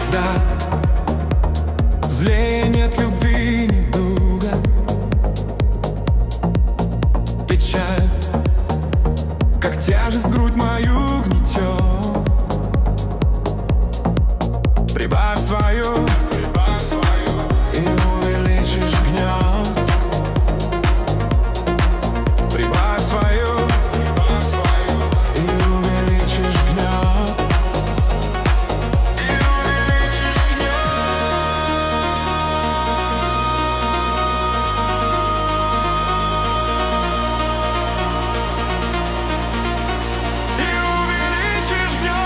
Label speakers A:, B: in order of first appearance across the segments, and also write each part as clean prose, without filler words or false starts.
A: Да, злее нет любви, недуга, печаль, как тяжесть грудь мою гнетет. Прибавь свою и увеличишь гнет. Прибавь свою и увеличишь гнет. И увеличишь гнет. И увеличишь гнет.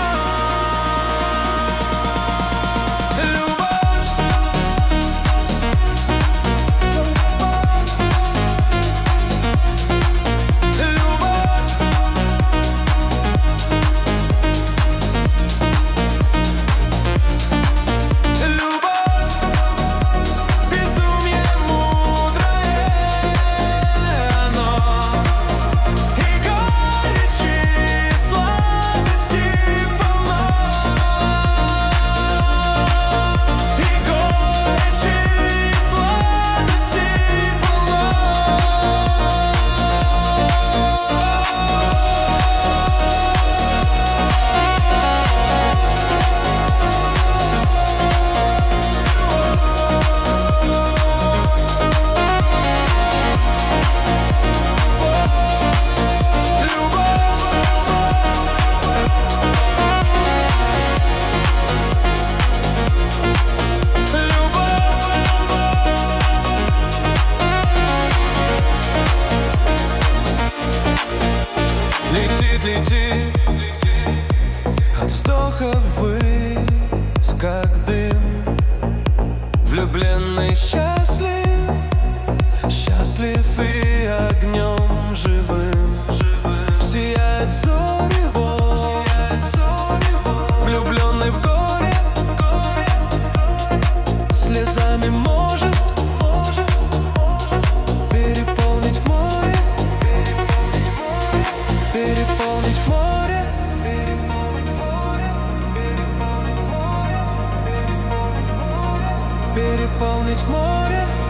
A: Летит от вздоха ввысь, как дым. Влюбленный счастлив, счастлив и огнем живым сияет зорево. Влюбленный в горе слезами может переполнить море. Переполнить море, переполнить море.